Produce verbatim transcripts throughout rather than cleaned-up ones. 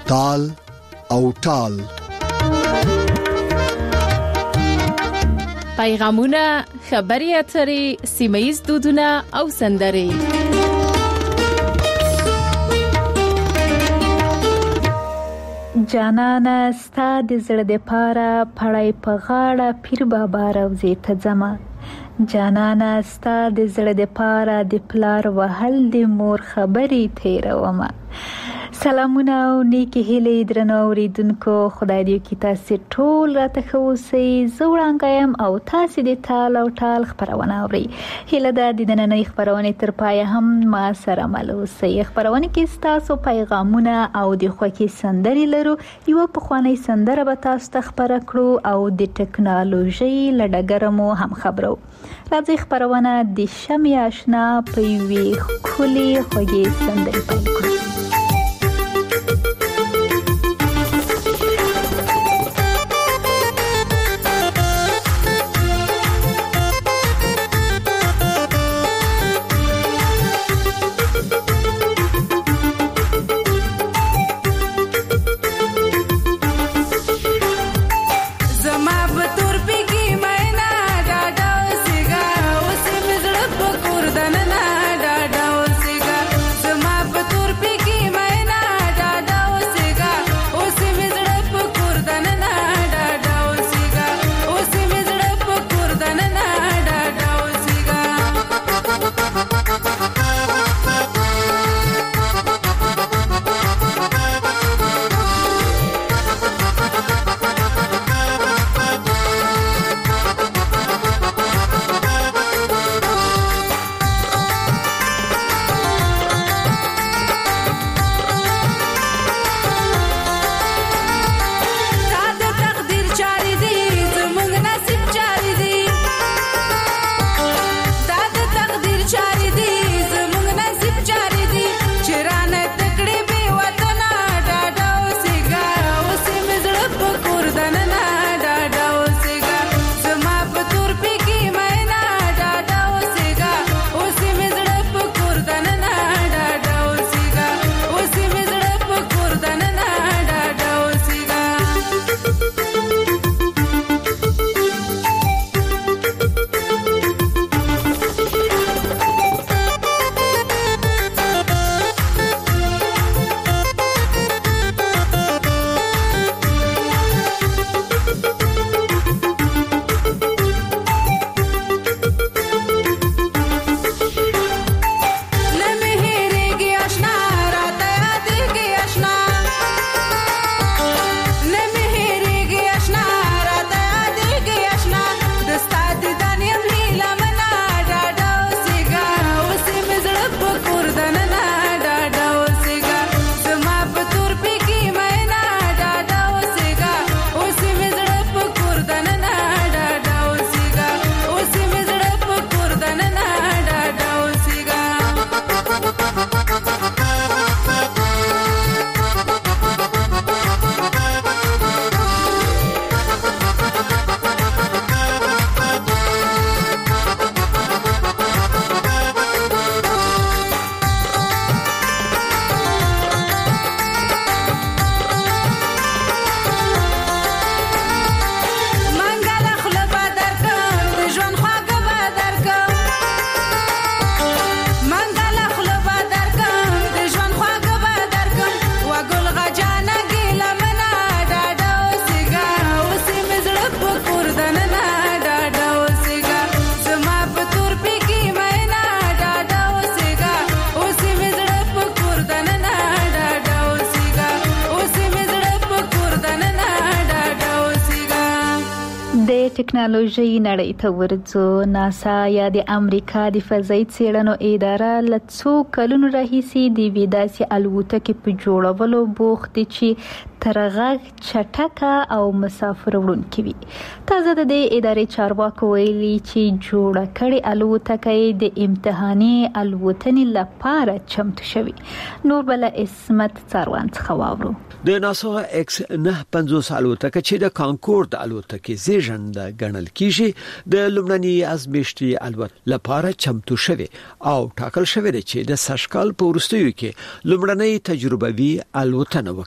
تال او ټال. پیغامونه، خبري اترې، سیمه‌ییز دودونه او سندرې. جانانه ستا د زړه د پاره پړای په غاړه پیر بابا روزي ته ځما. جانانه ستا د زړه د پاره د پلار وهل د مور خبرې تیرومه. سلامونه او نیکی هیلې درنو اوریدونکو، خدای دې کی تاسو ټول راته خوسي. زه وړاندایم او تاسو د تال او ټال خبرونه اوري. هیله ده د نننۍ خبرونه تر پای هم ما سره مل اوسئ. خبرونه کې تاسو پیغامونه او د خوښي سندري لرو. یو په خواني سندره به تاسو ته خبره کړو او د ټکنالوژي لډګرمو هم خبرو. راځي خبرونه د شمع آشنا په وی خولي خوږي سندري پیل کړو. ټکنالوژي نړۍ ته ورځو. ناسا یا د امریکا د فضایي څېړنو اداره له څو کلونو راهیسې د ویداسي الوتکې په جوړولو بوخت دي چې ترغږ چټکه او مسافر وړونکې وي. تازه د دې ادارې چارواکو ویلي چې جوړه کړې الوتکې د امتحاني الوتنې لپاره چمتو شوي. نور بل اسمت څاروان څخه واورو. د ناسا ایکس نه پنځوس الوتکه چې د کانکورد الوتکې زیږنده ګڼل کیږي د لومړني ازمیښتي الوت لپاره چمتو شوی او ټاکل شوی دی چې د سشکال په وروستیو کې لومړنۍ تجربوي الوتنه وکړي.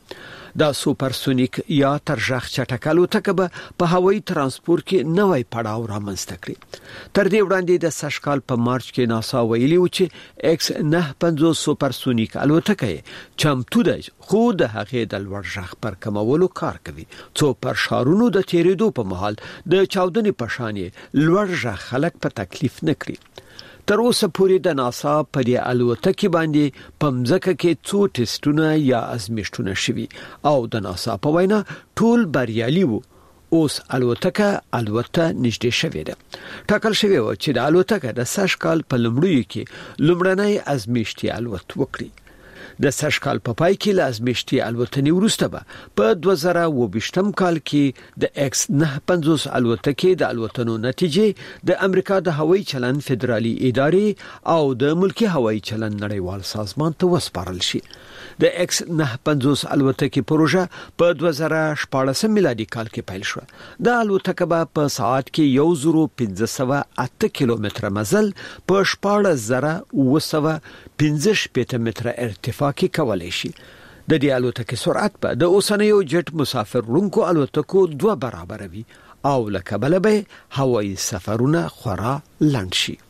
دا سوپرسونیک یا ترجخ چټک الوتکه به په هوایي ترانسپورت کې نوې پړاو رامنځته کړي. تر دې وړاندې د سشکال په مارچ کې ناسا ویلي و چې ایکس نهه پنځوس سوپرسونیک الوتکه چمتو ده خو د هغې د لوړ ژغ پر کمولو کار کوي څو پر شارونو د تیریدو په مهال د چاودنې په شان لوړ ژغ خلک په تکلیف نه کړي. تر اوسه پورې د ناسا په دې الوتکه باندې په مځکه کې څو ټیسټونه یا ازمېښتونه شوي او د ناسا په وینا ټول بریالي وو. اوس الوتکه الوته نږدې شوې ده. ټاکل شوی و چې د الوتکه د سشکال په لومړیو کې لومړنۍ ازمېښتي الوت وکړي. د سشکال په پای کې لازمشتي الوتنې وروسته به په دوه زره او بیشتم کال کې د ایکس نهه پنځوس الوتکې د الوتنو نتیجې د امریکا د هوایي چلند فدرالي ادارې او د ملکی هوایي چلند نړیوال سازمان ته وسپارل شي. د ایکس نهه پنځوس الوتکې پروژه په دوه زره شپاړس میلادي کال کې پیل شو. د الوتکه به په ساعت کې یو زرو پنځه سوه اته کیلومتره مزل په شپاړس زره اوه سوه پنځه شپېته متره ارتفاع کې کولای شي. د دې الوتکې سرعت په د اوسنیو جټ مسافر وړونکو الوتکو دوه برابر وي او لکه بل به هوایي سفرونه خورا لنډ شي.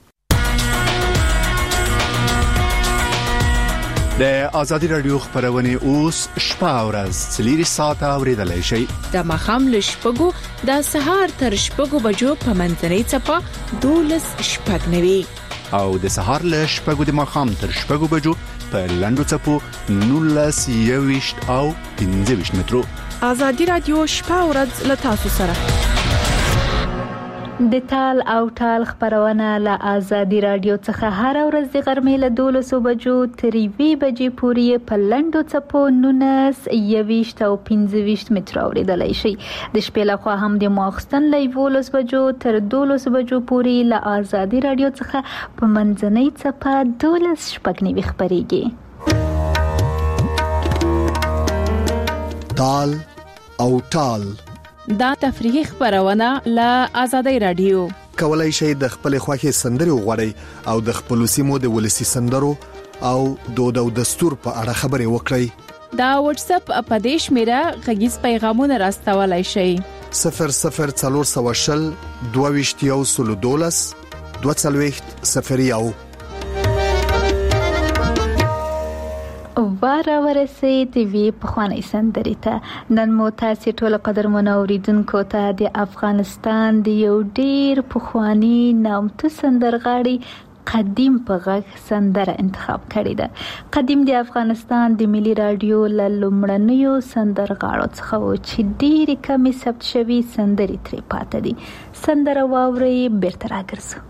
د ازادي رادیو خبرونه اوس شپه او ورځ څلور ساعته اوریدلای شئ. د مخام لشپګو د سهار تر شپږو بجو په منځنۍ چپه دولس شپږ نوي او د سهار له شپږو د مخام تر شپږو بجو په لندو چپو نولس یويشت او پنځه ویشت مترو. ازادي رادیو شپه او ورځ له تاسو سره. د تال او ټال خبرونه له ازادي رادیو څخه هر ورځ د غرمې له دولس بجو تر یوې بجې پورې په لندو چپو نولس یويشت او پنځه ویشت مترو اوریدلای شئ. د شپې لخوا هم د ماخستن له یولس بجو تر دولس بجو پورې له ازادي رادیو څخه په منځنۍ چپه دولس شپږ نوي خبريږي. تال او ټال دا تفریحي خبرونه له ازادي رادیو. کولای شئ د خپل خوښي سندري وغوړئ او د خپل سیمو د ولسی سندرو او دود او دستور په اړه خبري وکړئ. دا واتس اپ اپدیش میرا غږیز پیغامونه راستولای شئ. صفر صفر څلور سوه شل دوه ویشت یو سل دولس دوه څلوېښت صفر یو. واره ورسید وی په خوانې سندري ته. نن مو تاسو ټول قدرمن اوریدونکو ته د افغانستان د یو ډیر پخوانی نامتو سندرغاړي قدیم په غږ سندره انتخاب کړې ده. قدیم د افغانستان د ملي رادیو له لومړنیو سندرغاړو څخه و چې ډېرې کمې ثبت شوي سندرې ترې پاتې دي. سندره واورئ بیرته راګرځو.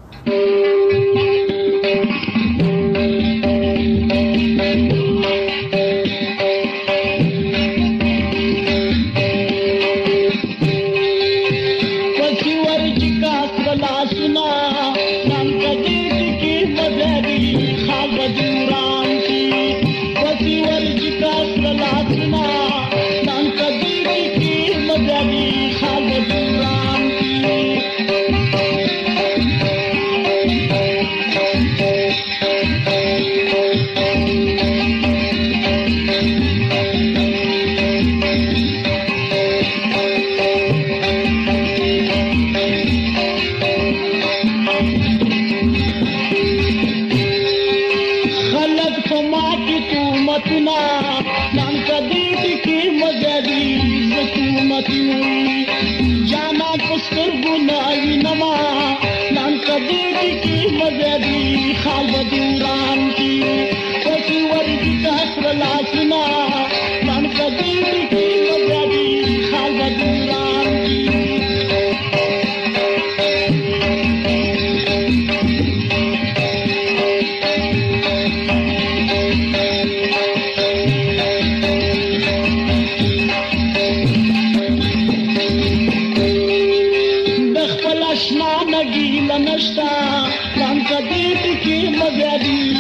نشتا لام کدی کی مزادی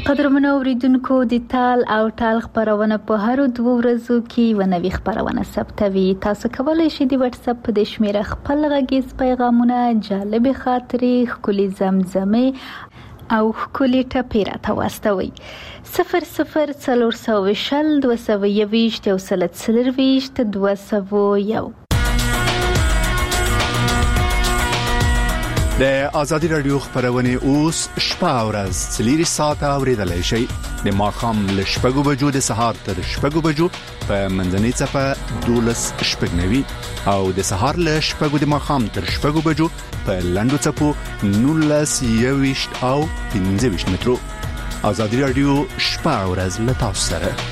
قدرمنو اوریدونکو د تال او ټال خبرونه په هر دوه ورځو کې ونوي خبرونه ثبتوي. تاسو کولای شئ د واتس اپ په شمیره خپل غږیز پیغامونه، جالب خاطرې، ښکلي زمزمې او ښکلي ټپې راته واستوئ. صفر صفر څلور سوه شل دوه سوه یوویشت یو سل څلرویشت دوه سوه یو. د آزادی رادیو خبرونه اوس شپه او ورځ څلور ساعته اوریدلای شئ. د ماښام له شپږو بجو د سهار تر شپږو بجو په منځنۍ چپه دولس شپږنوي او د سهار له شپږو د ماښام تر شپږو بجو په لنډو چپو نولس یوویشت او پنځه ویشت مترو. آزادی رادیو شپه او ورځ له تاسو سره.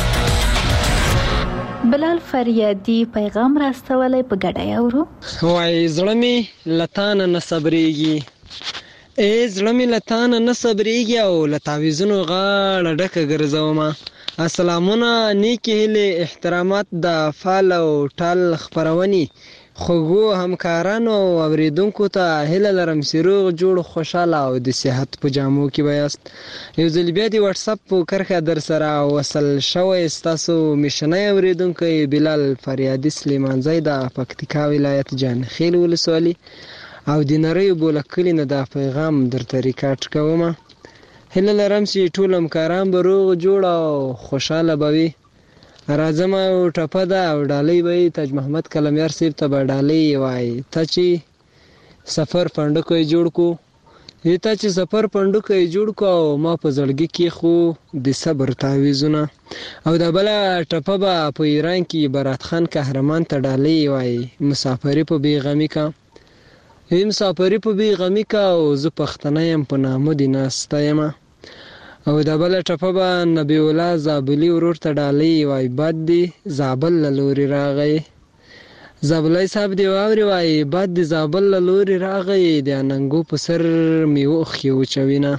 بلال فریادي پیغام راستولای په ګډه اورو. وای زړه می لتان نه صبرېږي، ای زړه می لتان نه صبرېږي او لتاویزونو غاړه ډکه ګرځومه. السلامونه، نیکی هیله، احترامات د فال او ټال خبرونی خوږو همکارانو او اوریدونکو ته هیله لرم چې روغ جوړ خوشاله او د صحت په جامو کې بیاست. یو ځل بیا د واتس اپ په کرخه در سره وصل شوی ستاسو میشنای اوریدونکو بلال فریادي سلیمانزی د پکتیکا ولایت جانخیل ولسوالي او د نری بولکلی نه د پیغام درته ریکارډ کوم. هیله لرم چې ټول همکاران به روغ جوړ او خوشاله بوي. راځم او ټپه ده او ډالۍ به تاج محمد کلمیار صاحب ته به ډالۍ وای. ته چې سفر پندکو جوړ کو، ته چې سفر پندکو جوړ کو او ما په زړګي کې خو د صبر تعویذونه. او دا بل ټپه به په ایران کې برات خان قهرمان ته ډالۍ وای. مسافری په بیغمی کا، هم مسافری په بیغمی کا او زه پښتنه يم په نامو دي ناسته یم. او دا بل ټپه به نبی الله زابلی ورور ته ډالۍ وای. باد دی زابل لوري راغی، زابلای صاحب دی واوري وای. باد دی زابل لوري راغی، د اننګو په سر میو خيو چوینه.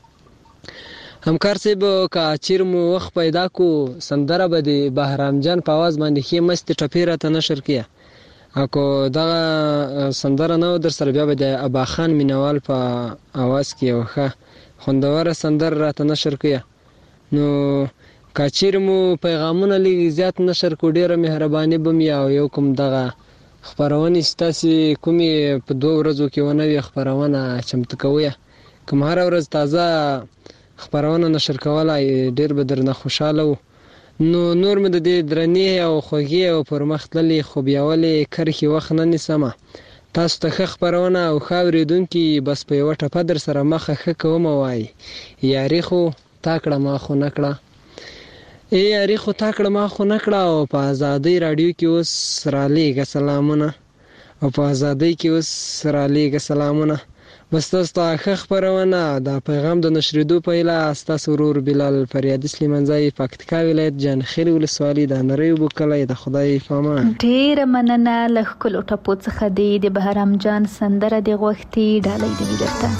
همکار صاحب کا چیر مو وخت پیدا کو سندره به دی بهرام جان په आवाज باندې خې مست ټپه راته نشر کیا. اكو دا سندره نو در سره بیا به د ابا خان مینوال په आवाज کې وخه خوندوره سندر راته نشر کیا. نو کاچیر مو پیغامونه لږ زیات نشر کو، ډیره مهرباني بم یا یو کوم دغه خبرونه ستاسو کومي په دوه ورځو کې ونه خبرونه چمتو کوي. کوم هر ورځ تازه خبرونه نشر کولای ډیر به درنه خوشاله. نو نور مې د دې درنې او خوږی او پرمختللي خو بیاولې کرخي وخت نه نسمه. تاسو ته خبرونه او خاوریدونکو بس په یو ټپه در سره مخه خ کوم وای. یاري خو تاکړه ما خو نکړه، ای یاري خو تاکړه ما خو نکړه. او په آزادی رادیو کې اوس را لېږه سلامونه، او په آزادی کې اوس را لېږه سلامونه. بس تاسو ته خبرونه دا پیغام د نشریدو په اله تاسو ورور بلال فریادي سلیمانزی پکتیکا ولایت جانخیل ولسوالي د نری بوکلای د خدای پامان. ډیر مننه. له کلو ټپو څخه دی د بهرام جان سندره د غوښتي ډالۍ دی درته.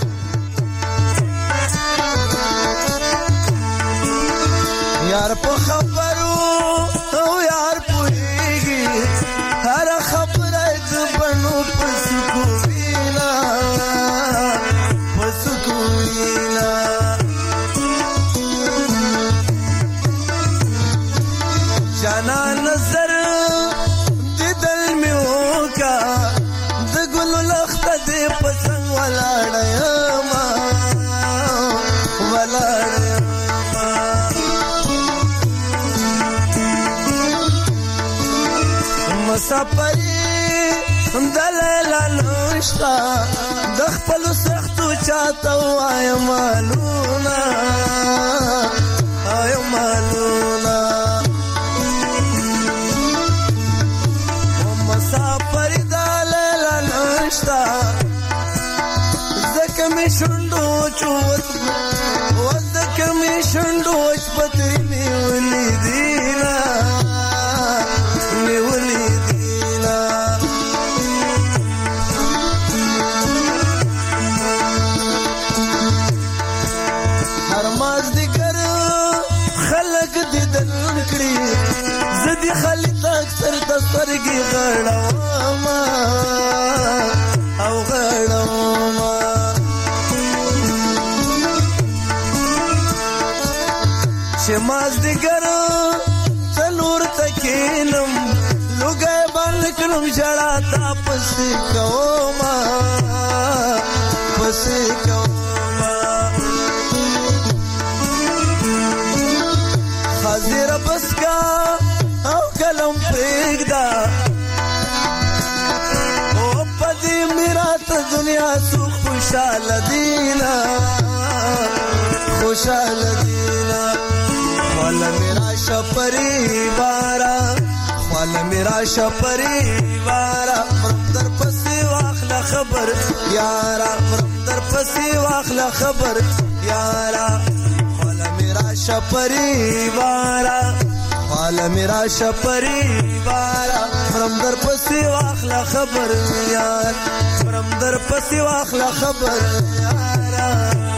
یار په خبرو او یار پوهیږي هر خبره د بنو پسکوینا پسکوینا. جانا نظر د دل میو کا د ګل لخت د پسنګ ولاړ ما ولاړ مسافری دلاله نشتا د خپل سختو چاته وای مالونا ay مالونا. مسافری دلاله نشتا زکه می شوندو چوت وزکه می شوندو پتری می ولیدینا می ولیدینا. هر مازدیګر خلک دې دل کړی زدي خالد اکثر د سترګې غړوم او غړوم چې مازدیګر څلور تکینم لوګي باندې کلم جړا تا پسې کوما پسې کوما حاضر بس کا او کلم پېګدا او پدې میرا ته دنیا سو خوشاله دینا خوشاله دینا والا میرا شپری بارا والا میرا شپری بارا در پسی واخلا خبر یارا در پسی واخلا خبر یارا والا میرا شپری بارا والا میرا شپری بارا فرم در پسی واخلا خبر یار فرم در پسی واخلا خبر یارا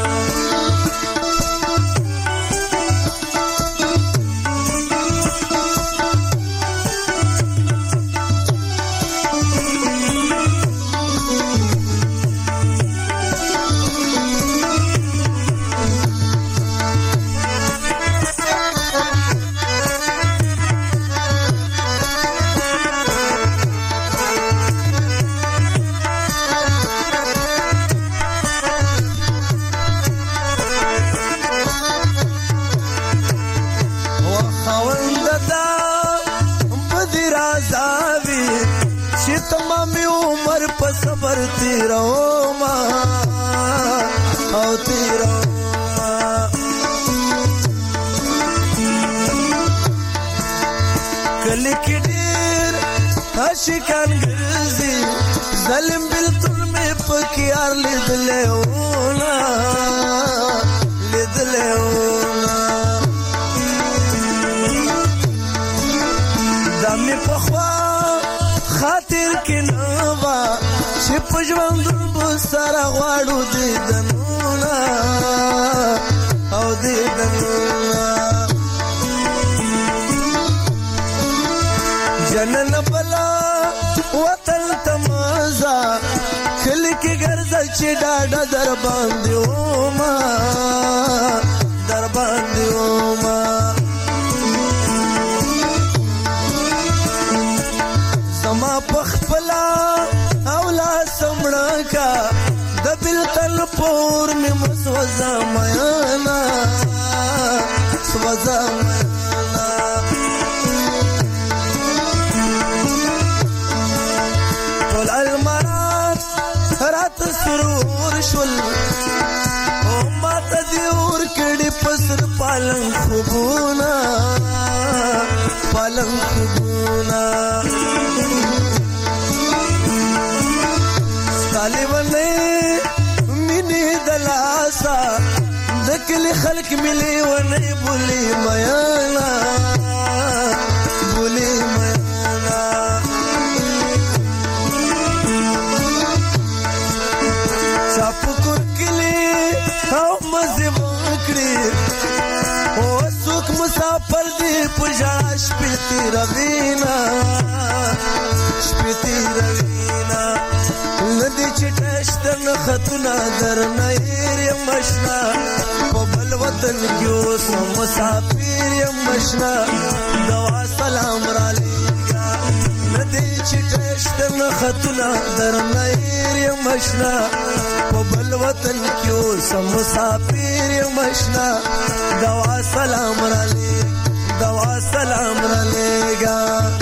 صبر تیرو ما او تیرو ما کلی کی ډیر عاشقان ګرځي ظلم بالکل مې پکيار لیدلې ونا لیدلې ونا دمه پخوا خاطر کې نوا چې پجوند بسره غواړو دې دنونا او دې دنونا جنن بلا وطن تمازا کلی کې ګرځي چې ډاډه در باندې وما در باندې وما سما پخپلا اولا سمړه کا د بلتل پور می مسوزا میانا سوزا میانا ټول المرات رات سرور شول او مات دیور کړي پسر پالن خوبونا پالن خوبونا طالبنه مینه دلاسا دکلی خلق ملي ونه بولي میانا بولي میانا چاپ کلی او مزه وکړي او څوک مسافر دی پجا شپتی روینا شپتی روینا ندی چټشتن خطونه درنه یر مشنا په بل وطن کې اوس مسافر یم مشنا دوا سلام را لېږه ندی چټشتن خطونه درنه یر مشنا په بل وطن کې اوس مسافر یم مشنا دوا سلام را لېږه دوا سلام را لېږه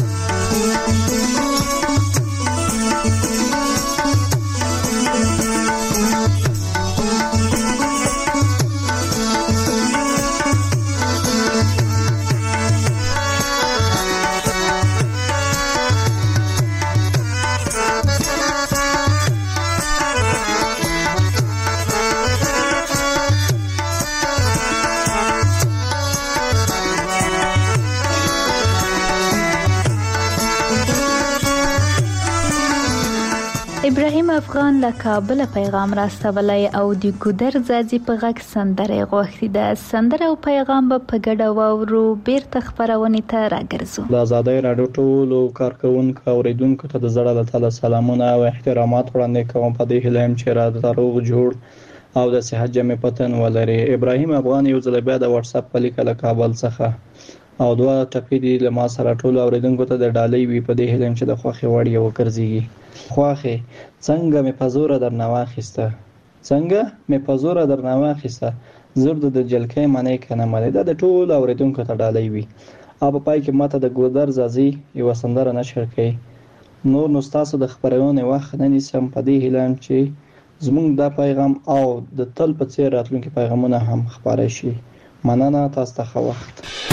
ابراهیم افغان له کابل پیغام راستولی او د ګودر ځاځي په غږ سندره غوښتي ده. سندره او پیغام به په ګډه واورو. بیرته خبرونه ته راګرځو. د آزادۍ راډیو ټولو کارکونکو اوریدونکو ته د زړه له تله سلامونه او احترامات وړاندې کوم. په دې هیله چې را دروغ جوړ او د صحت جمع پتن ولري. ابراهیم افغان یو ځل بیا د واتس اپ په لیک له کابل څخه او دوه ټپې دي له ما سره ټول اوریدونکو ته د ډالۍ وی په دې هلم چې د خوخي وړي وکړځي. خوخي څنګه مې پزوره در نواخسته څنګه مې پزوره در نواخسته زرد د جلکې معنی کنه مله د ټول اوریدونکو ته ډالۍ وی. او په پای کې ماته د ګودر زازي یو سندره نشر کړي. نور نو تاسو د خبرونه وخت نه نیسم په دې هلم چې زمونږ دا پیغام او د تل په څیر راتلونکي پیغامونه هم خبره شي. مننه تاسو ته ښه وخت.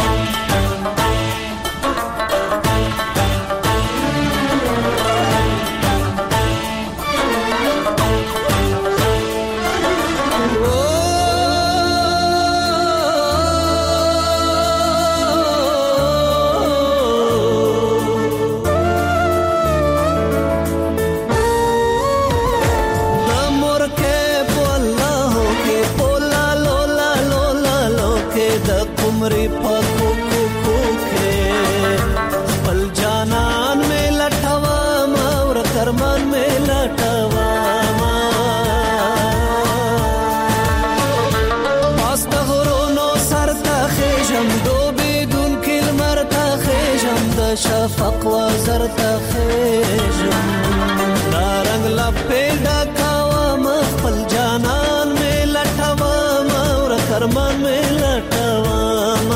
شفق وزر تخیجم دا رنگ لپی ڈکاوام خپل جانان میں لٹوام اور کرمان میں لٹوام.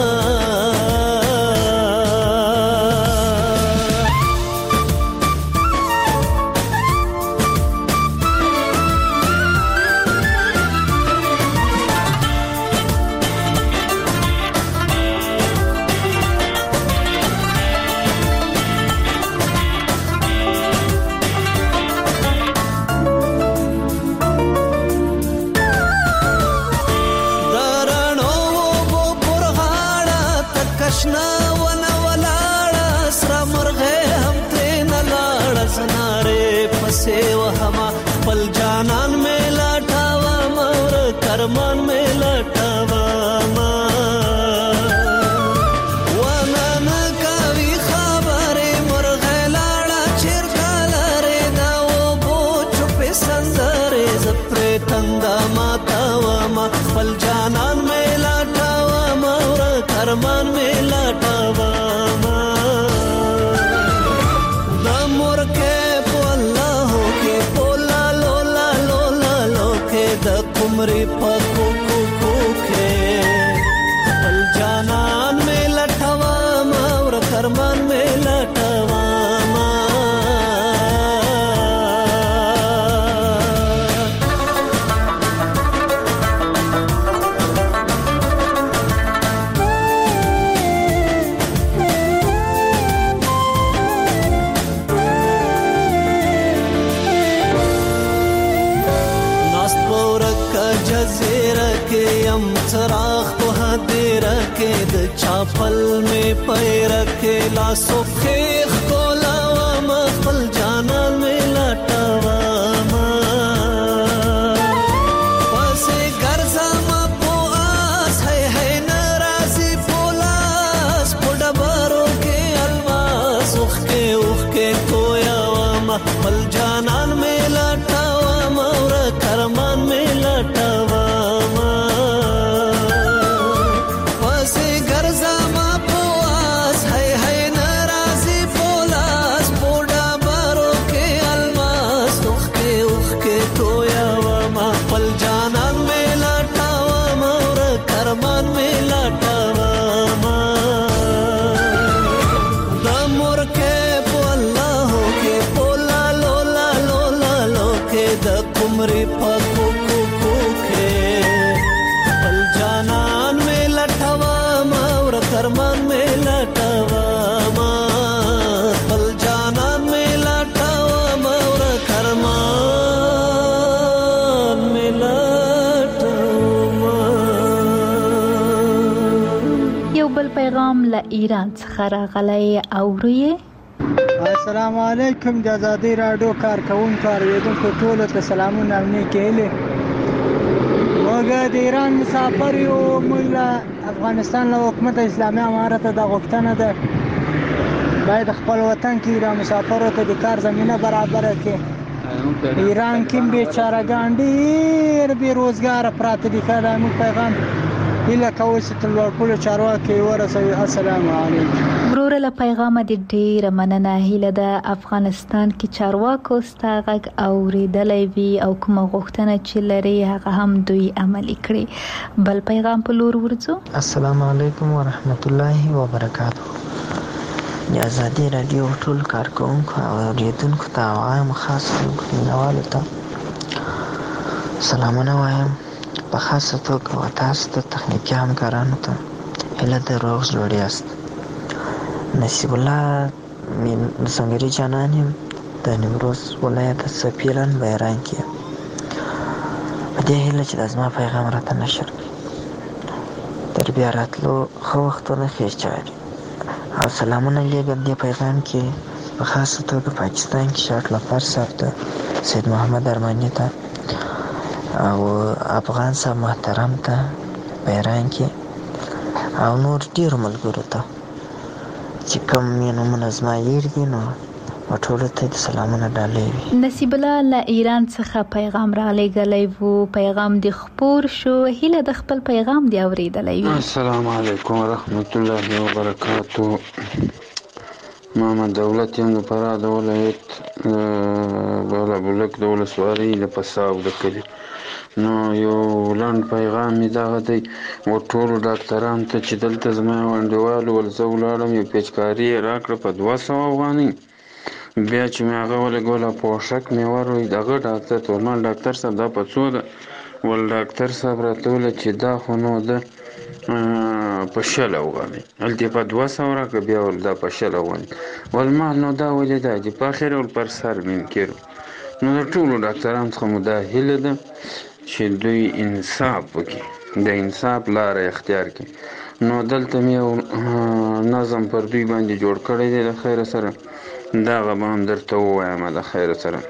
पल जानन में लटावा मोर करमान में लटावा वनन कवि खबरे मोर गलाड़ा चिरकालरे दाओ बो चुपे संदरे जप्रे तंदा मातावा पल जानन में लटावा मोर करमान में लटावा दमोर के कुमरी पको को के पल जानन में लटवा और करमान में लटवा. चराग को हाथे रखे द चापल में पैर रखे लासो खेख को लावा मखल जाना में लटावा पासे गर्जा मा पो आस है है नाराजी पोलास पोडबारो के अलवास उख के उख के कोयावा मखल जाना में लटावा मोर करमान में लटावा कुमरी पको को के पल जानन में लटवा और करमान में लटवा पल जानन में लटवा और करमान में लटवा. یو بل پیغام له ایران څخه راغلی اورئ. السلام علیکم د آزادۍ راډیو کارکونکو اوریدونکو ټولو ته سلامونه او نیکې هیلې. موږ د ایران مسافر یو. موږ له افغانستان له حکومت اسلامي امارت د غوښتنه ده باید خپل وطن کې د مسافرو ته د کار زمینه برابره کړي ایران کې بیچارهګان ډېر بېروزګاره پراته دي. که دا موږ پیغام هیله کوو چې تر لوړپوړو چارواکو یې ورسوي. السلام علیکم. وروره له پیغامه دې ډېره مننه. هیله ده افغانستان کې چارواکو ستا غږ اورېدلی وي او کومه غوښتنه چې لري هغه هم دوی عملي کړي. بل پیغام په لور ورځو. السلام علیکم ورحمت الله وبرکاته. د ازادي رادیو ټول کارکونکو او اوریدونکو ته او عام خاص مینوالو ته سلامونه وایم. په خاصه توګه و تاسو ته تخنیکي همکارانو ته هیله ده روغ جوړ یاست. نصیب الله سنگری جانان یم د نیمروز ولایت سپیلن بیران کې. په دې هیله چې د زما پیغام راته نشر کړي. تر بیا راتلو ښه وختونه ښې چارې او سلامونه لیږم دې پیغام کې په خاصه توګه پاکستان کې شاټ لپار صاحب ته، سید محمد ارماني ته او افغان صاحب محترم ته بیران کې او نور ډېرو ملګرو ته چې کوم یې نومونه زما هېر دي نو ټولو ته د سلامونه ډالۍ وي. نصیب الله له ایران څخه پیغام را لېږلی و. پیغام دې خپور شو. هیله د خپل پیغام دې اورېدلی وي. السلام علیکم ورحمت الله وبرکاتو. محمد دولت یم د فراه د ولایت بالا بلک د ولسوالۍ د پساو د کلي. نو یو لنډ پیغام مې دغه دی و ټولو ډاکټرانو ته چې دلته زما یو انډیوال ول زه ولاړم یو پیچکاري یې راکړه په دوه سوه افغانۍ. بیا چې مې هغه ولګوله پوښک مې وروی دغه ډاکټر ته ویل ما ډاکټر صاحب دا په څو ده؟ ول ډاکټر صاحب راته وویل چې دا خو نو ده په شل افغانۍ. هلته یې په دوه سوه راکړه بیا ول دا په شل افغانۍ. ول ما نو دا ولې دا چې په اخر ول پر سر منکر. نو د ټولو ډاکټرانو څخه مو دا هیله ده چې دوی انصاف وکړي، د انصاف لاره اختیار کړي. نو دلته مې یو نظم پر دوی باندې جوړ کړی دی د خیره سره، دغه به هم درته ووایم د خیره سره.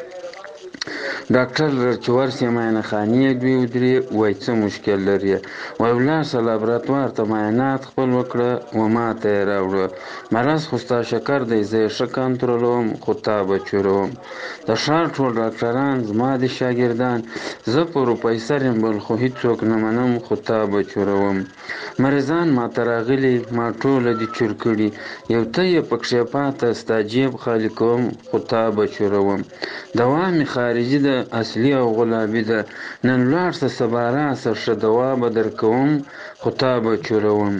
ډاکټر چې ورسې معاینه خانې دوی ودرې وایي څه مشکل لري، وایي ولاړ شه لابراتوار ته معاینات خپل وکړه و ما ته یې راوړه. مرض خو ستا شکر دی زه یې ښه کنټرولوم خو تا به چوروم. د ښار ټول ډاکټران زما د شاګردان، زه پروفیسر یم بل خو هېڅوک نه منم خو تا به چوروم. مریضان ما ته راغلي ما ټوله دي چور کړي، یو ته یې پکښې پاته ستا جیب خالي کوم خو تا به چوروم. دوا مې خارجي ده اصلي او غلابي ده، نن ولاړ شه سبا راشه ښه دوا به درکوم خو تا به چوروم.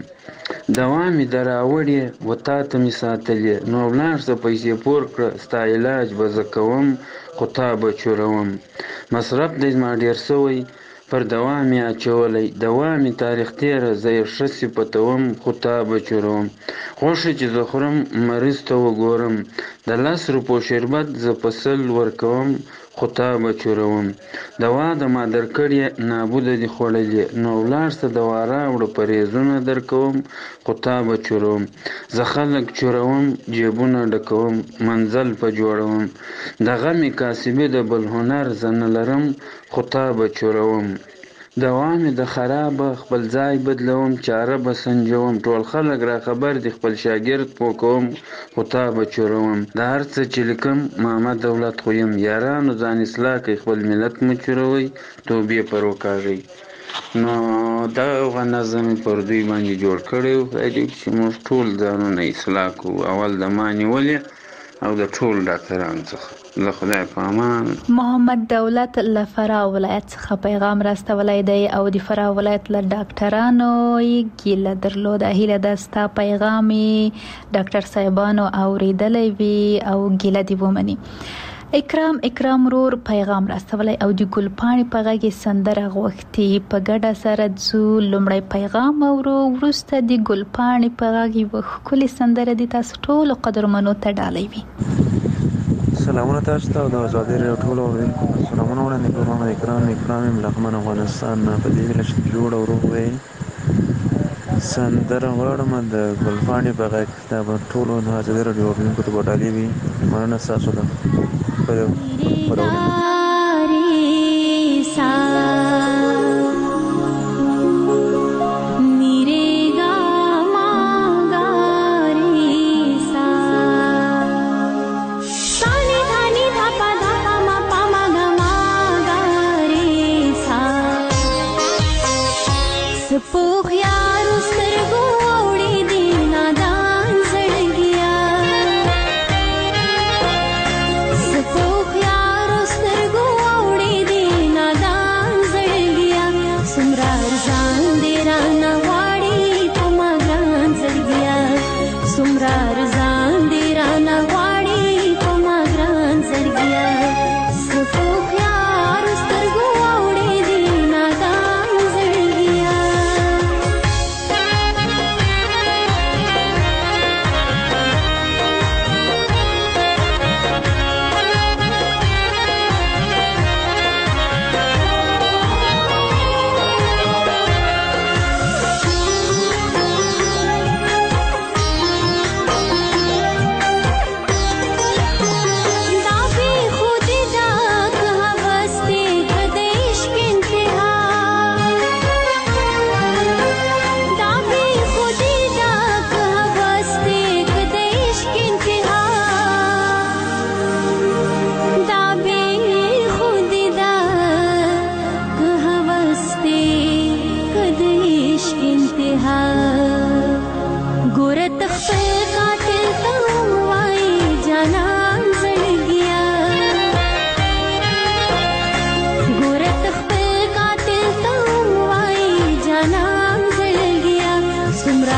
دوا مې در راوړې و تا ته مې ساتلې، نو ولاړ شه پیسې پور کړه ستا علاج به زه کوم خو تا به چوروم. مصرف دی زما ډېر سوی پر دوا مې اچولی، دوا مې تاریخ تېره زه یې ښه صفتوم خو تا به چوروم. خوښه چې زه خورم مریض ته وګورم، د لس روپو شربت زه په سل ورکوم خو تا به چوروم. دوا د ما درکړې نابوده دي خوړلې، نو ولاړ شه دوا راوړه پرهیزونه درکوم خو تا به چوروم. زه خلک چوروم جیبونه ډکوم منزل په جوړوم، د غمې کاسبې د بل هنر زه نه لرم خو تا به چوروم. دوا مې د خرابه خپل ځای بدلوم چاره به سنجوم، ټول خلک را خبر دي خپل شاګرد پوه کوم خو تا به چوروم. د هر څه چې لیکم محمد دولت خو یم، یارانو ځان اصلاح کوي خپل ملت مه چوروئ توبې پر وکاږئ. نو دغه نظم مې پر دوی باندې جوړ کړی و چې موږ ټول ځانونه اصلاح کړو، اول د ما نیولې او د ټول ډاکټرانو څخه. له خدای په امان. محمد دولت له فراه ولایت څخه پیغام راستولی دی او د فراه ولایت له ډاکټرانو یې ګیله درلوده. هیله ده ستا پیغام ډاکټر صاحبانو اوریدلی وي او ګیله دې ومني. اکرام اکرام رور پیغام راستولی او د ګلپاڼې په غږ یې سندره غوښتې. په ګډه سره ځو لومړی پیغام اورو، وروسته د ګلپاڼې په غږ یوه ښکلې سندره د تاسو ټولو قدرمنو ته ډالۍ وي. سلامونه تاسو ته او د ازادي راډیو ټولو اوریدونکو سلامونه وړاندې کوم. محمد اکرام اکرام یم لغمن افغانستان نه. په دې هیله چې جوړ او روغ وئ. سندره غواړم د ګلپاڼې په غږ دا به ټولو د ازادي راډیو اوریدونکو ته به ډالۍ وي. مننه ستاسو ده په خپرونې. Pama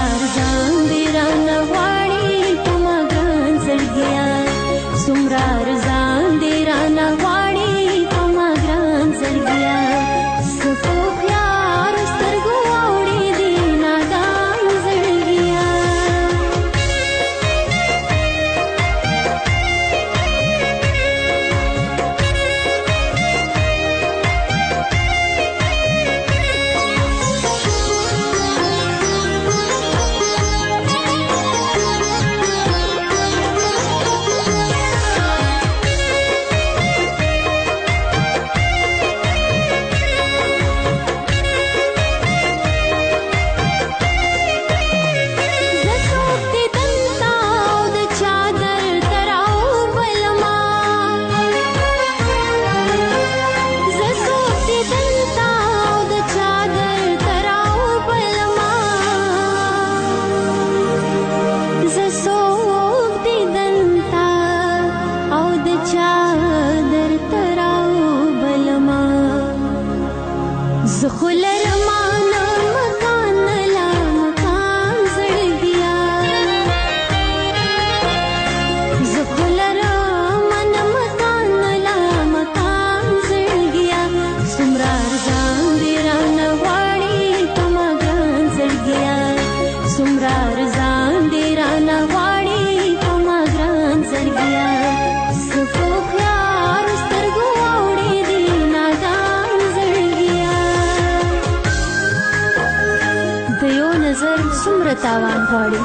تاوان غواړي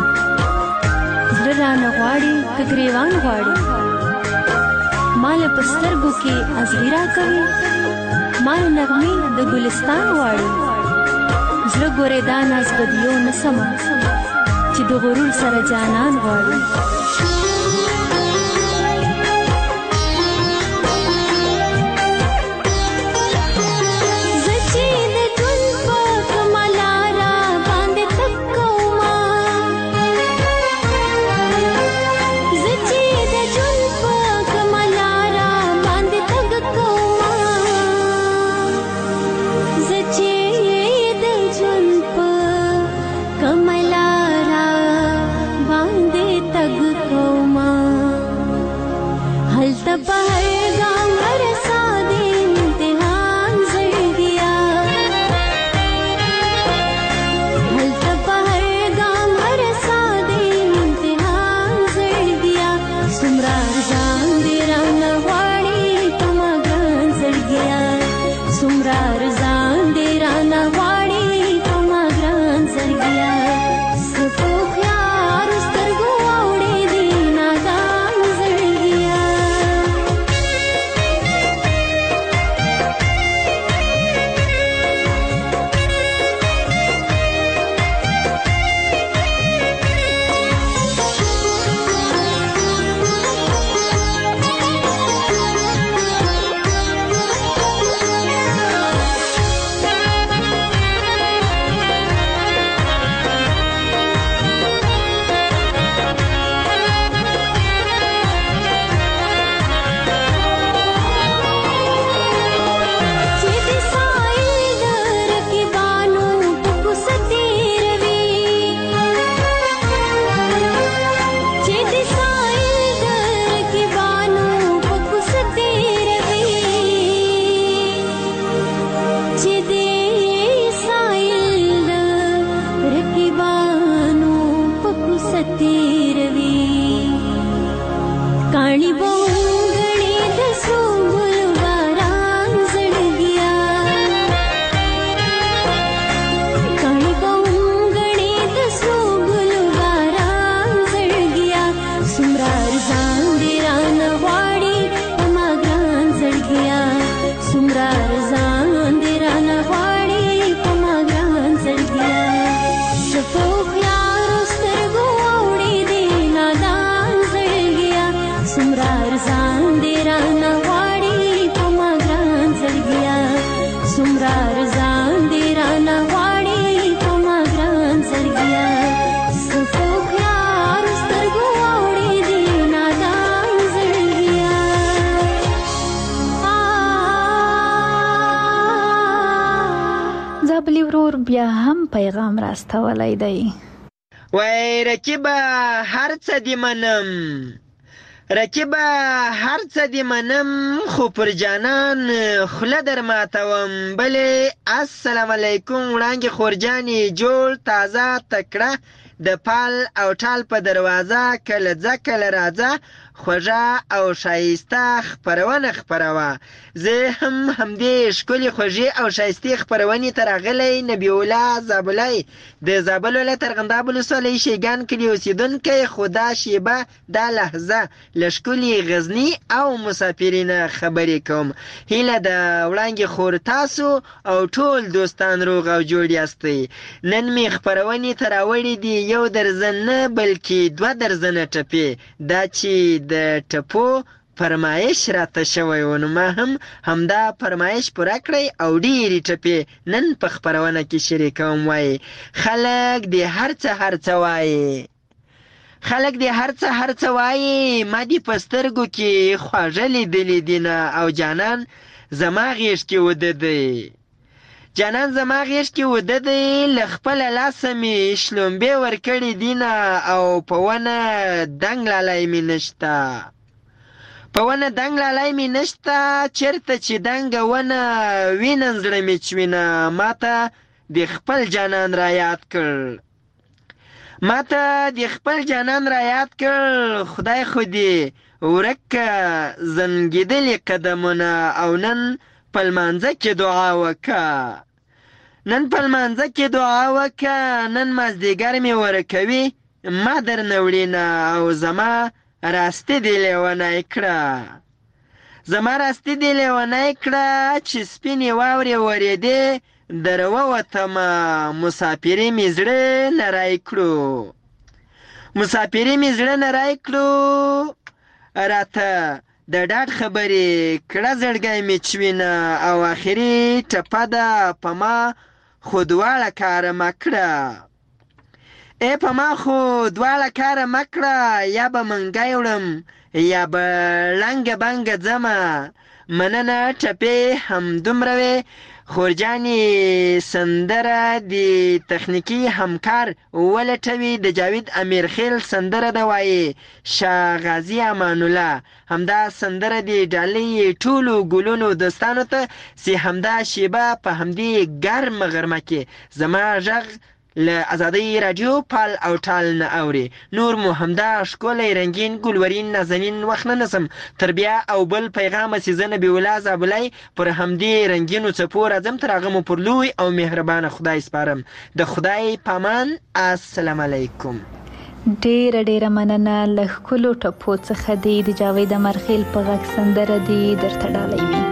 زړه رانه غواړي که ګریوان غواړي مال په سترګو کې ازغي راکوي مال نغمې د ګلستان غواړي زړه ګورې دا ناز بدیو نه سمه چې د غرور سره جانان غواړي कमलारा बांधे तग को بیا هم پیغام راستولی دی. وای رقیبه هر څه دې منم، رقیبه هر څه دې منم، خو پر جانان خوله در ماتوم. بلې السلام علیکم وړانګې خورجانې، جوړ تازه تکړه د پال او ټال په دروازه، کله ځه کله راځه خوږه او ښایسته خپرونه خپروه. زه هم همدې ښکلې خوږې او ښایستې خپرونې ته راغلی نبي الله زابلی د زابل ولایت ارغنداب ولسوالۍ شیګان کلي اوسېدونکی، خو دا شیبه دا لحظه له ښکلې غزني او مسافرینه خبرې کوم. هیله د وړانګې خور تاسو او ټول دوستان روغ او جوړ یاستئ. نن مې خپرونې ته راوړي دي یو درزن نه بلکې دوه درزنه ټپې، دا چې د ټپو فرمایش راته شوی و، نو ما هم همدا فرمایش پوره کړی او ډېرې ټپې نن په خپرونه کې شریکوم. وایي خلک دې هر څه هر څه وایي، خلک دې هر څه هر څه وایي، ما دې په سترګو کې خواږه لیدلي دینه، او جانان زما غېږ کې وده دی، جانان زما غېږ کې وده دی، له خپله لاسه مې شلومبې ورکړې دینه، او په ونه دنګ لالی مې نشته، په ونه دنګ لالی مې نشته، چېرته چې دنګه ونه وینم زړه مې چوینه. ما ته د خپل جانان را یاد کړ، ما ته د خپل جانان را یاد کړ، خدای خو دې ورک که زنګېدلې قدمونه، او نن په لمانځه کې دعا وکه، نن په لمانځه کې دعا وکه، نن مازدیګر مې ورکوي ما در نه وړینه، او زما راستی دې لیونی کړه، زما راستی دې لیونی کړه، چې سپینې واورې ورېدې در ووتمه، مسافري مې زړه نری کړو، مسافري مې زړه نری کړو، راته د ډاډ خبرې کړه زړګی مې چوینه، او آخري ټپه ده په ما خو دواړه کاره مه کړه، ای په ما خو دواړه کاره مه کړه، یا به منګی وړم یا به لنګه بنګه ځمه. مننه ټپې همدومره وې. خورجانې سندره د تخنیکي همکار ولټوي، د جاوید امیرخیل سندره ده، وایي شاه غازي امان الله. همدا سندره د ډالۍ ټولو ګلونو دوستانو ته، چې همدا شیبه په همدې ګرمه غرمه کې زما غږ له ازادۍ راډیو پال او ټال نه اوري. نور مو همدا ښکلی رنګین ګلورین نازنین وخت نه نسم، تر بیا او بل پیغامه چې زه نبي الله زابلی پر همدې رنګینو څپو راځم، تر هغه مو پر لوی او مهربانه خدای سپارم. د خدای پامان. السلام علیکم. ډیره ډیره مننه. له ښکلو ټپو څخه دی د جاوید امیرخیل په غږ سندره دی درته ډالۍ وي.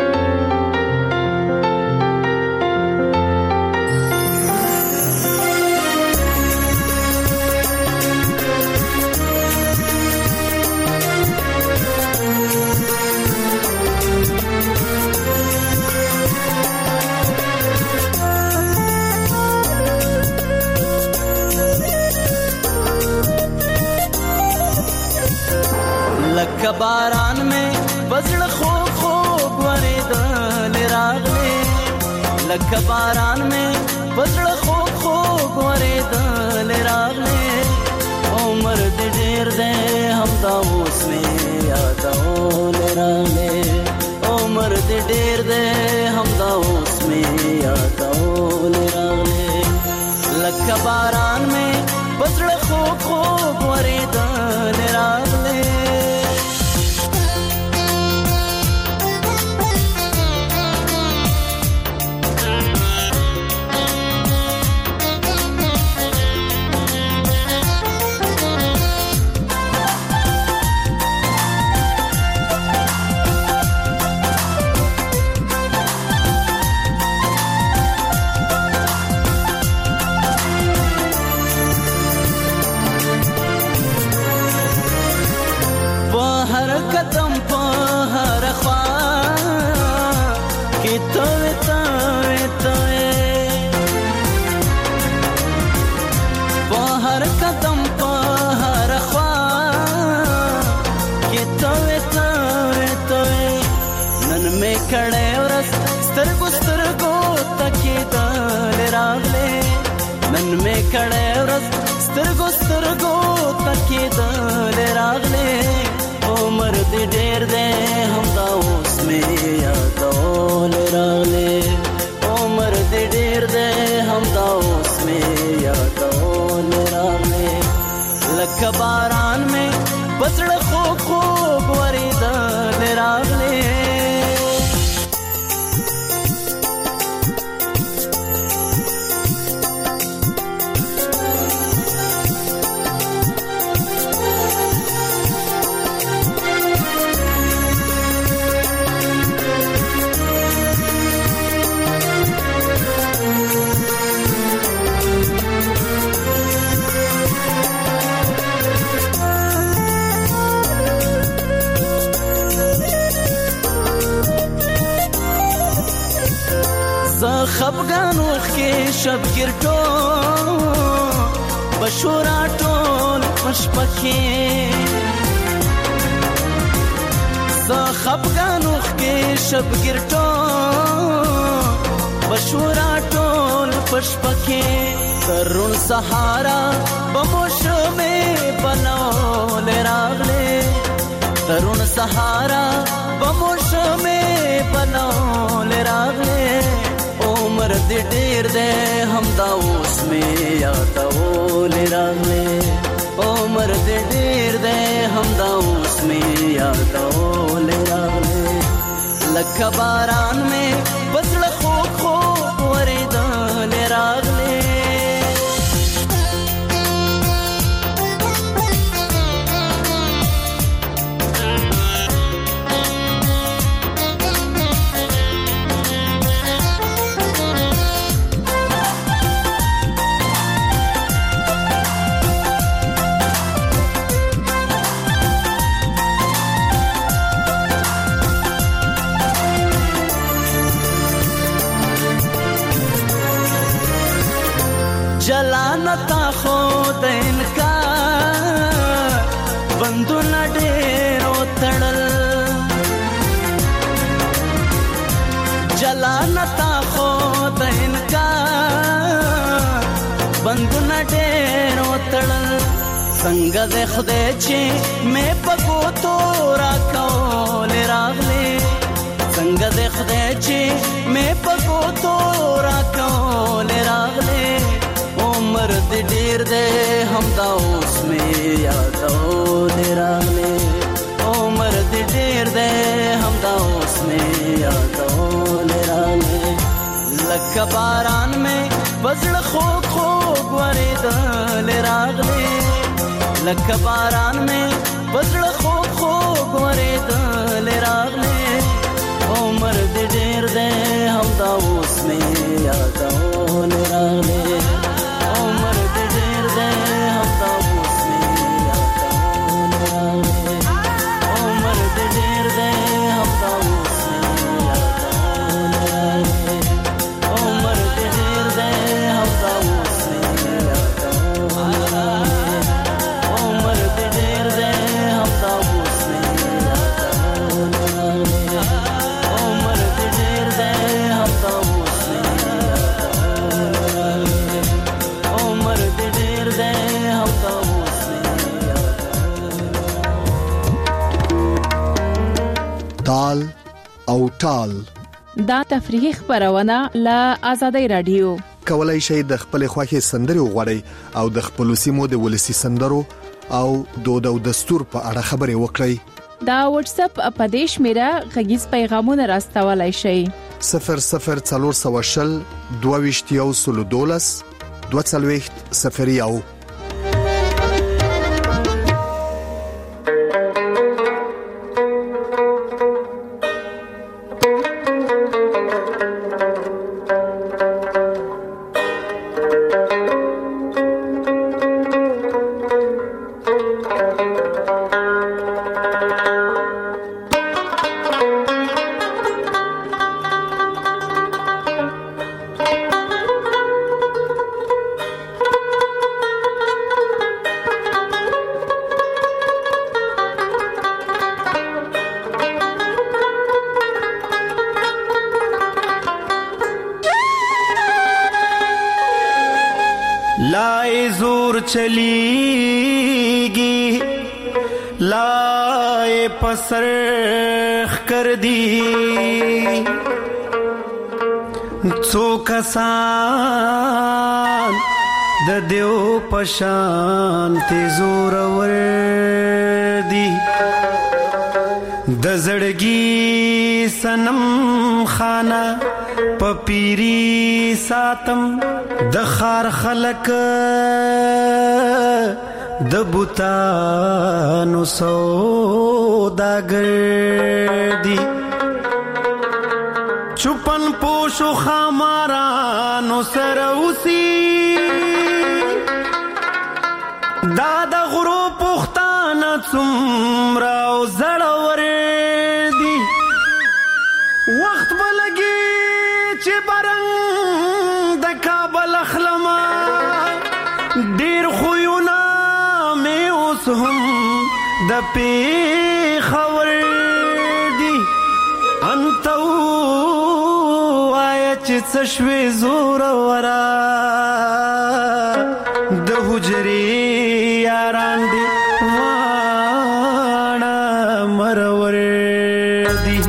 لکه باران میں بزړه خوب خوب ورېدل راغلې، لکه باران میں بزړه خوب خوب ورېدل راغلې، عمر دې ډېر دی همدا اوس مې یادول راغلې، عمر دې ډېر دی همدا اوس مې یادول راغلې، لکه باران میں بزړه خوب خوب ورېدل راغلې. قدم په هر خوا کې توې توې توې، په هر قدم په هر خوا کې توې توې توې، نن مې کړې ورځ سترګو سترګو ته کېدل راغلې، ژوند مې کړی ورځ سترګو سترګو تکېدل راغلې عمر دې ډېر دی همدا اوس مې یادول راغلې عمر دې ډېر دی همدا اوس مې یادول راغلې لکه باران مې بزړه خوږ خوږ ورېدل راغلې خفګان وخې شبګیر ټول بشورا ټول پشپکې زه خفګان وخې شبګیر ټول بشورا ټول پشپکې ترون سهارا بموشمې بنول راغلې ترون سهارا بموشمې بنول راغلې عمر دې ډېر دی همدا اوس مې یادول راغلې عمر دې ډېر دی همدا اوس مې یادول راغلې لکه باران مې په زړه خوږ خوږ ورېدل راغلې جلانتا خود انکار بندونه ډېرو تړل جلانتا خود انکار بندونه ډېرو تړل څنګه دې خدای چې مې په ګوتو راکول راغلې څنګه دې خدای چې مې په ګوتو راکول راغلې عمر دې ډېر دی همدا اوس مې یادول راغلې عمر دې ډېر دی همدا اوس مې یادول راغلې لکه باران مې په زړه خوږ خوږ ورېدل راغلې لکه باران مې په زړه خوږ خوږ ورېدل راغلې عمر دې ډېر دی همدا اوس مې یادول راغلې عمر دې ډېر دی همدا اوس مې یادول راغلې عمر دې ډېر دی همدا اوس مې یادول راغلې عمر دې ډېر دی همدا اوس مې یادول راغلې عمر دې ډېر دی همدا اوس مې یادول راغلې عمر دې ډېر دی همدا اوس مې یادول راغلې عمر دې ډېر دی همدا اوس مې تال او ټال دا تفریحي خبرونه له آزادۍ رادیو کولای شئ د خپل خوښي سندري وغوړئ او د خپل سیمو د ولسی سندرو او دود او دستور په اړه خبرې وکړئ دا واتس اپ پدیش میرا غږیز پیغامونه راستولای شئ صفر صفر څلور سوه شل دوه ویشت یو سلو دولس دوه څلوېښت صفر یو चलीगी लाए पसरख कर दी څو کسان د دیو پشان تیزور ور دی د زړګي سنم خانه پپیری ساتم د خار خلق د بوتانو سوداګر دی چپن پوشو خامارانو سره اوسي دا د غرو پختانه څومره او زړور دي وخت بلګي چې برنګ د کابل اخلما ډیر خوونه مې اوس هم د پیښور دي انتو چې شوي زور ورا د حجرې یاران دي واړه مرور دي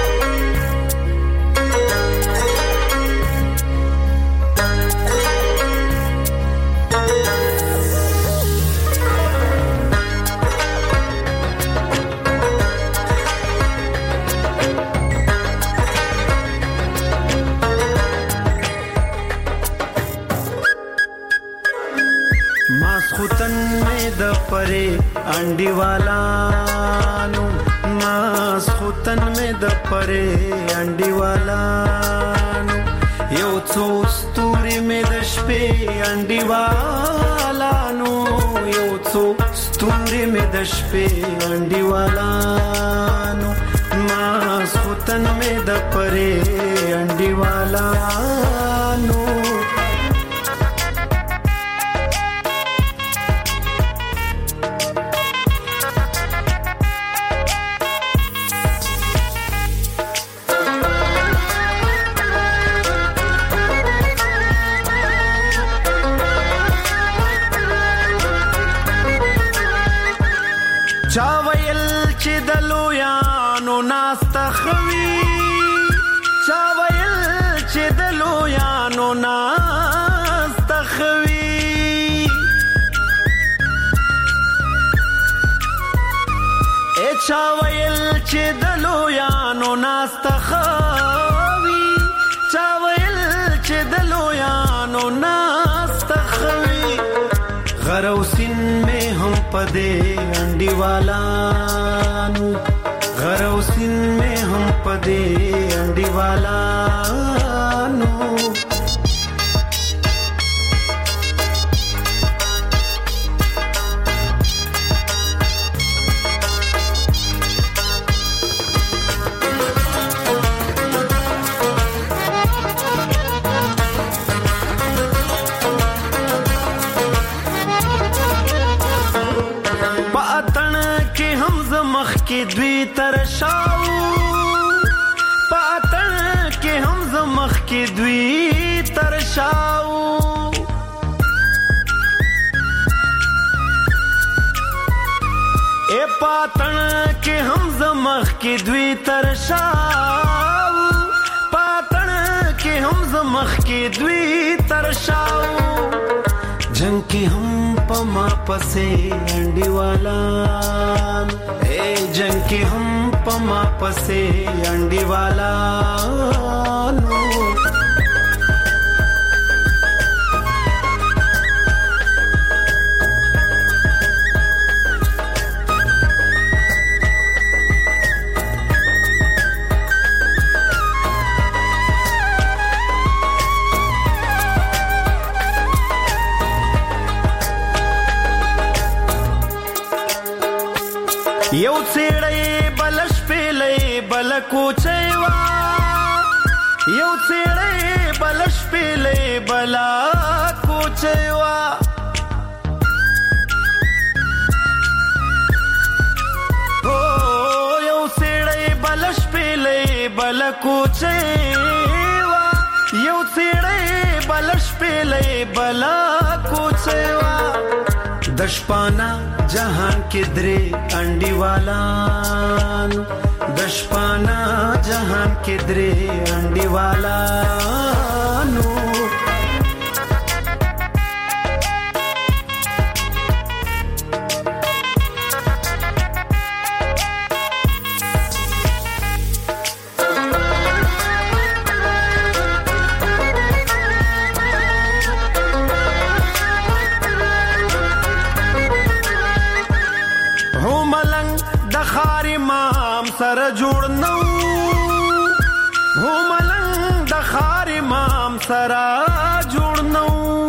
परे अंडी वालानु मास खुतन में द परे अंडी वालानु यो څو ستوري में د شپې अंडी वालानु यो څو ستوري में د شپې अंडी वालानु मास खुतन में द परे अंडी वालानु چاویل چې دلو یانو ناستخوي چاویل چې دلو یانو ناستخوي اے چاویل چې دلو یانو ناستخوي چاویل چې دلو یانو ناستخوي غروسین میں ہم پدے انڈی والانو غروسین میں ہم پدے انڈی والانو के द्वी तरशाऊ पातन के हम जमख के द्वी तरशाऊ ए पातन के हम जमख के द्वी तरशाऊ पातन के हम जमख के द्वी तरशाऊ जंग के हम पमा पसे अंडी वाला ए जंग के हम पमा पसे अंडी वाला नो یو څېړې بلش پیلې بل کوچېوا یو څېړې بلش پیلې بل کوچېوا او یو څېړې بلش پیلې بل کوچېوا یو څېړې بلش پیلې بل کوچېوا दशपाना जहान के द्रे अंडीवालानु दशपाना जहान के द्रे अंडीवालानु सर जुड़नौ हो मलंग दखार इमाम सरा जुड़नौ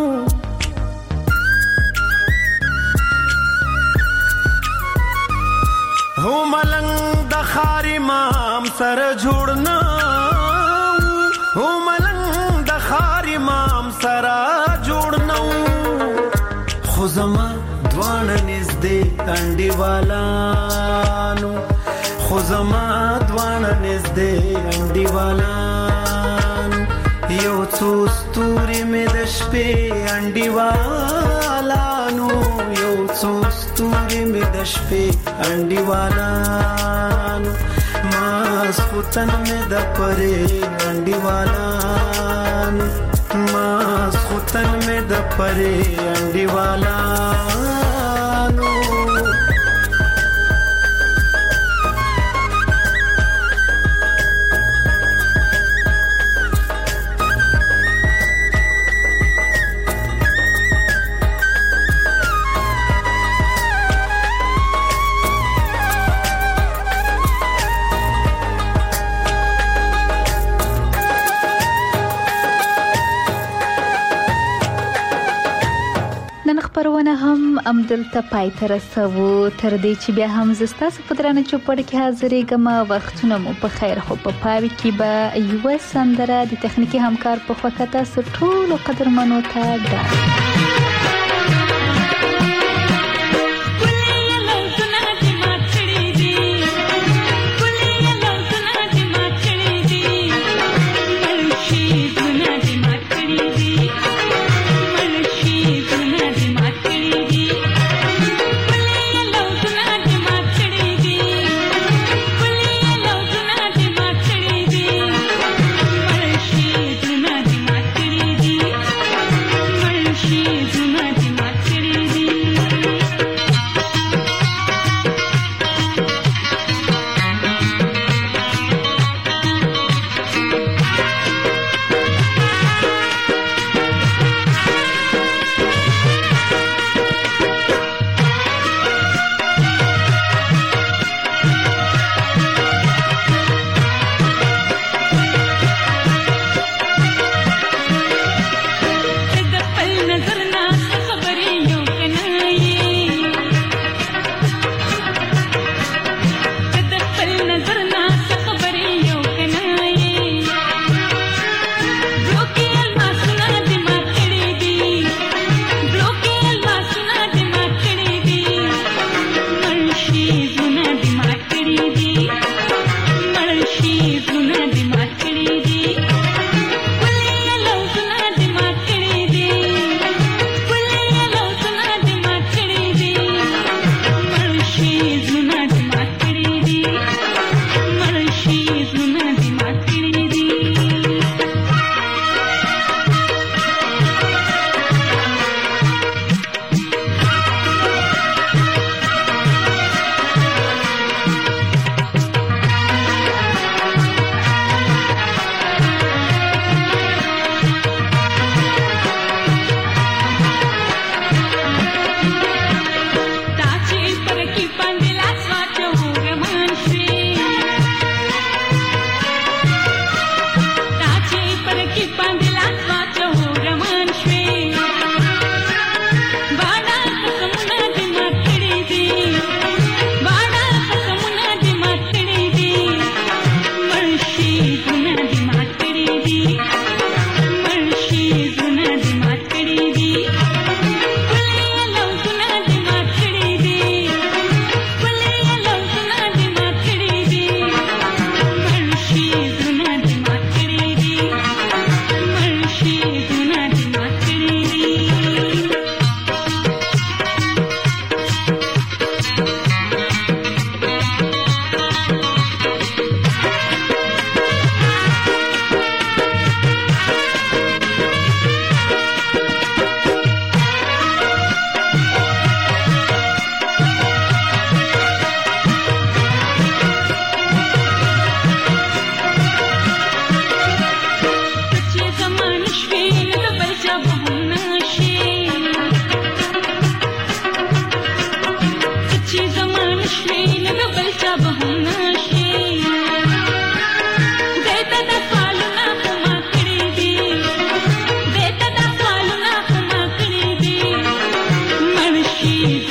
हो मलंग दखार इमाम सर जुड़नौ हो मलंग दखार इमाम सरा जुड़नौ खुजमा द्वान निजदे अंडीवालानु खुजमा द्वान निजदे अंडीवालानु यो څو ستوري مې د شپې انډیوالانو یو څو ستوري مې د شپې انډیوالانو ما سخوتن مې د پرې انډیوالانو ما سخوتن مې د پرې انډیوالانو خبرونه هم امدلته پای ته رسوو تر دې چې بیا هم زستاسو په درانه چوپړ کې حاضرېږم وختونه مو په خیر خو په پاوي کې به یو سندره د تخنیکی همکار په خوا تاسو ټول قدرمنو ته ده she بل چا به هم نشي دیتا دا سوالونه خو ما کړي دي دیتا دا سوالونه خو ما کړي دي مړ شي